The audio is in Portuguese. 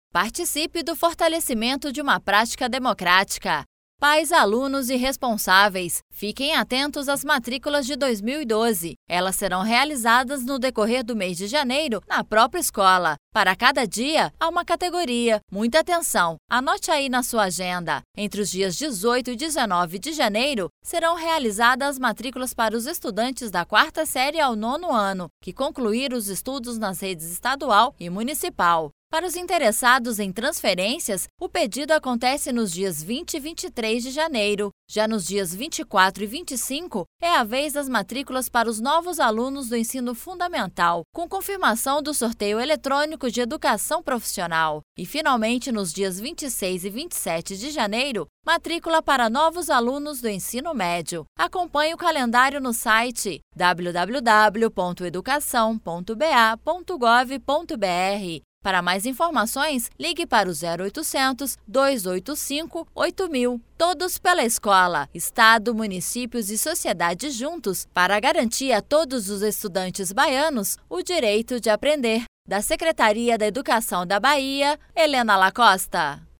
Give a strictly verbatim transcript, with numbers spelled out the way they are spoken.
Participe do fortalecimento de uma prática democrática. Pais, alunos e responsáveis, fiquem atentos às matrículas de dois mil e doze. Elas serão realizadas no decorrer do mês de janeiro na própria escola. Para cada dia, há uma categoria. Muita atenção! Anote aí na sua agenda. Entre os dias dezoito e dezenove de janeiro, serão realizadas as matrículas para os estudantes da quarta série ao nono ano, que concluíram os estudos nas redes estadual e municipal. Para os interessados em transferências, o pedido acontece nos dias vinte e vinte e três de janeiro. Já nos dias vinte e quatro e vinte e cinco, é a vez das matrículas para os novos alunos do ensino fundamental, com confirmação do sorteio eletrônico de educação profissional. E, finalmente, nos dias vinte e seis e vinte e sete de janeiro, matrícula para novos alunos do ensino médio. Acompanhe o calendário no site w w w ponto educação ponto b a ponto gov ponto b r. Para mais informações, ligue para o zero oitocentos, dois oito cinco, oito mil. Todos pela escola, Estado, municípios e sociedade juntos para garantir a todos os estudantes baianos o direito de aprender. Da Secretaria da Educação da Bahia, Helena Lacosta.